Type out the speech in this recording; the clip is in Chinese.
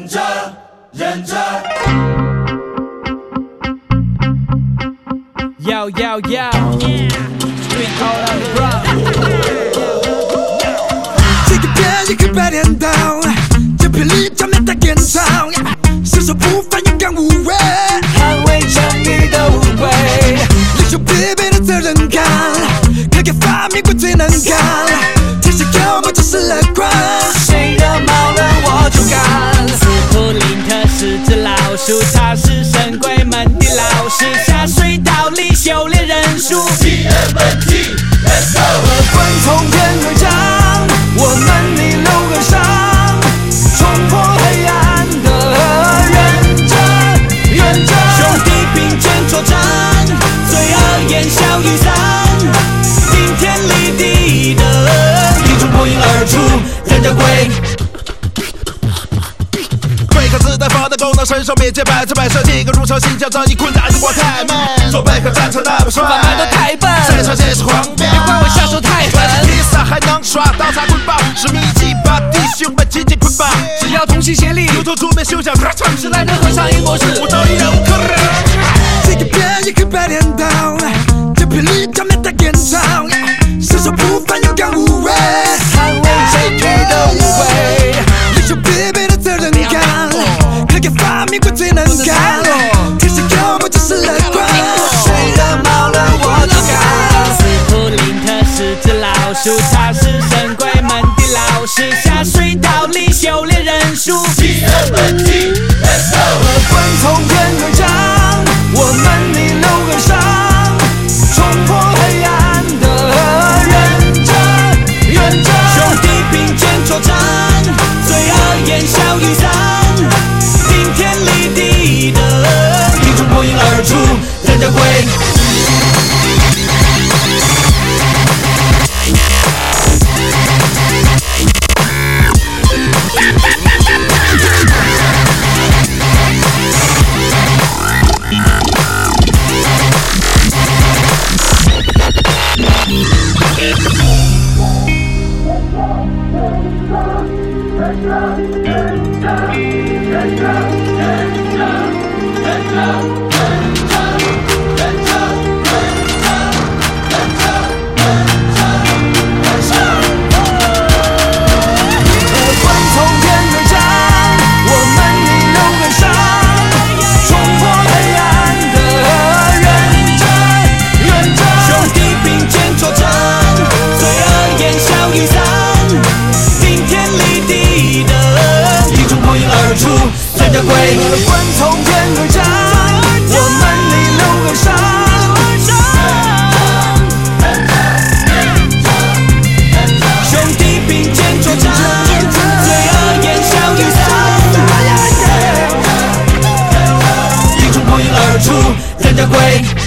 着忍着。 Yo yo yo, Street Code on the run。 这个变一个白镰刀，这霹雳将面带颠倒，伸手不凡勇敢无畏， 捍卫正义的无悔。 领袖必备的责任感，科学发明国最能干，天生幽默就是乐观。 谁惹毛了我就干。斯普林特是只老鼠，它是神鬼们的老师，下水道里修炼人数。 TMNT Let's go。 棍从天而降，我们逆流而上，冲破黑暗的忍者，忍者。 兄弟并肩作战，罪恶烟消云散，顶天立地的一种破音而出，忍者龟。 龟壳子弹发的功能，身手敏捷，百战百胜，几个入手心跳正义困难，如果太慢，手背和战车那么帅， 反派都太笨， 赛场皆是狂飙， 别怪我下手太狠。 披萨还能耍，刀叉棍棒，是秘籍，把弟兄们紧紧捆绑， 只要同心协力， 由头出面休想时代的和尚一模式。 我早已忍无可忍。 这个变一个白镰刀，这霹雳将面带颠倒，伸手不凡勇敢无畏， 捍卫正义的无悔。 领袖必备的责任感，科学发明国最能干，天生幽默就是乐观。 谁惹毛了我就干。斯普林特是只老鼠，它是神鬼们的老师，下水道里修炼人数。 TMNT Let's go。 棍从天而降，我们逆流而上，冲破黑暗的忍者，忍者。 兄弟并肩作战，罪恶烟消云散，顶天立地的一种破音而出，忍者龟。忍者龟， 棍从天而降，我们逆流而上， 兄弟并肩作战，罪恶烟消云散，一种破音而出，忍者龟。